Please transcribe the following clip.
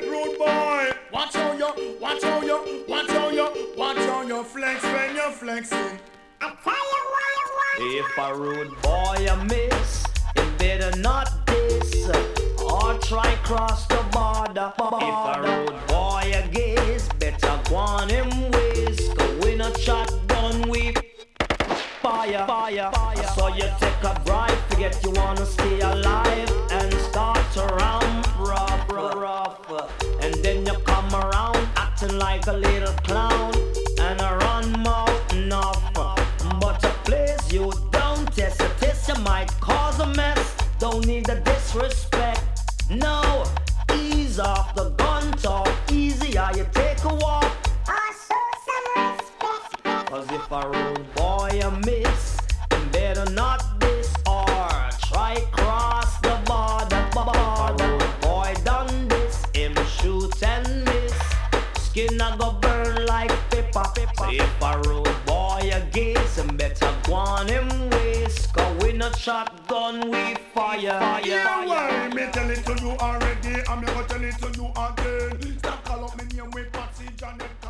it, rude boy. Watch how you flex when you're flexing. I tell you what. If a rude boy a miss, it better not diss or try cross the border. If a rude boy a gaze, better go on him waist. Go in a shotgun with fire. So you take a bribe, forget you wanna stay alive and start to ramp rough. And then you come around acting like a little clown and a run mouth off. But a place you don't test, you might cause a mess. Don't need the disrespect. No, ease off the gun talk. Easy how you take a walk. Also some respect. Cause if a rude boy a miss, better not diss or try cross the border. If a rude boy done this, him shoot and miss. Skin a go burn like pepper. So if a rude boy a gaze, him better go on him waist. Cause we not shotgun, we fire. Yeah, well, me tell it to you already, I'm gonna tell it to you again. Stop call up me name with Patsy Janet.